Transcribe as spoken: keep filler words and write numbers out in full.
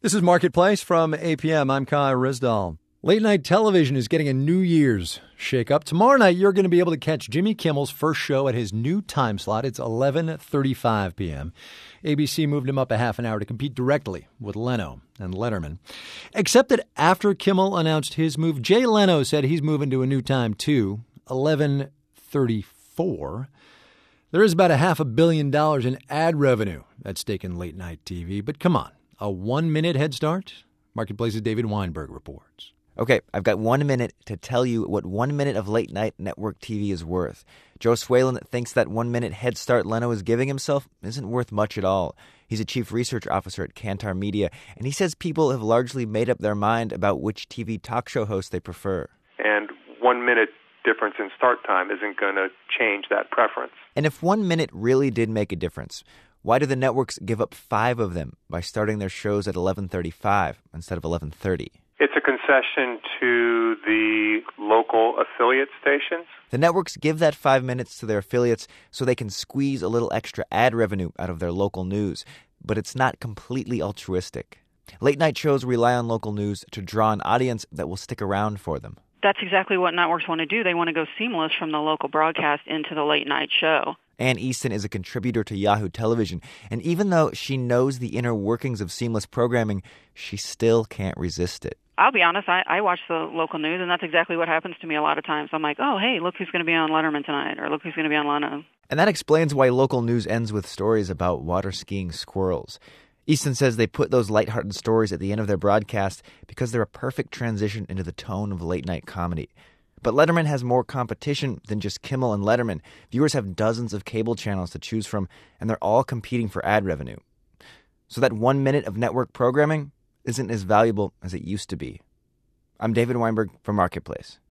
This is Marketplace from A P M. I'm Kai Rizdal. Late night television is getting a New Year's shake-up. Tomorrow night, you're going to be able to catch Jimmy Kimmel's first show at his new time slot. It's eleven thirty-five p.m. A B C moved him up a half an hour to compete directly with Leno and Letterman. Except that after Kimmel announced his move, Jay Leno said he's moving to a new time too, eleven thirty-four. There is about a half a billion dollars in ad revenue at stake in late-night T V. But come on, a one-minute head start? Marketplace's David Weinberg reports. Okay, I've got one minute to tell you what one minute of late-night network T V is worth. Joe Swalen thinks that one-minute head start Leno is giving himself isn't worth much at all. He's a chief research officer at Kantar Media, and he says people have largely made up their mind about which T V talk show host they prefer. And one-minute difference in start time isn't going to change that preference. And if one minute really did make a difference, why do the networks give up five of them by starting their shows at eleven thirty-five instead of eleven thirty? It's a concession to the local affiliate stations. The networks give that five minutes to their affiliates so they can squeeze a little extra ad revenue out of their local news. But it's not completely altruistic. Late-night shows rely on local news to draw an audience that will stick around for them. That's exactly what networks want to do. They want to go seamless from the local broadcast into the late-night show. Ann Easton is a contributor to Yahoo Television, and even though she knows the inner workings of seamless programming, she still can't resist it. I'll be honest, I, I watch the local news, and that's exactly what happens to me a lot of times. I'm like, oh, hey, look who's going to be on Letterman tonight, or look who's going to be on Leno. And that explains why local news ends with stories about water-skiing squirrels. Easton says they put those lighthearted stories at the end of their broadcast because they're a perfect transition into the tone of late-night comedy. But Letterman has more competition than just Kimmel and Letterman. Viewers have dozens of cable channels to choose from, and they're all competing for ad revenue. So that one minute of network programming isn't as valuable as it used to be. I'm David Weinberg for Marketplace.